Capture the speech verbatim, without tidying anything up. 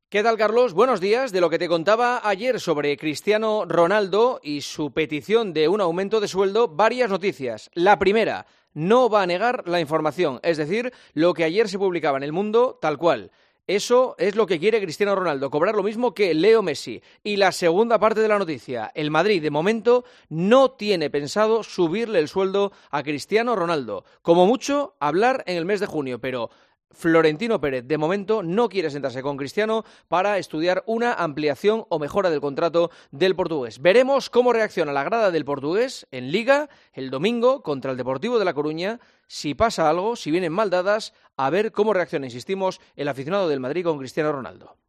¿Qué tal, Carlos? Buenos días. De lo que te contaba ayer sobre Cristiano Ronaldo y su petición de un aumento de sueldo, varias noticias. La primera, no va a negar la información, es decir, lo que ayer se publicaba en El Mundo, tal cual. Eso es lo que quiere Cristiano Ronaldo, cobrar lo mismo que Leo Messi. Y la segunda parte de la noticia, el Madrid, de momento, no tiene pensado subirle el sueldo a Cristiano Ronaldo. Como mucho, hablar en el mes de junio, pero Florentino Pérez, de momento, no quiere sentarse con Cristiano para estudiar una ampliación o mejora del contrato del portugués. Veremos cómo reacciona la grada del portugués en Liga el domingo contra el Deportivo de La Coruña. Si pasa algo, si vienen mal dadas, a ver cómo reacciona, insistimos, el aficionado del Madrid con Cristiano Ronaldo.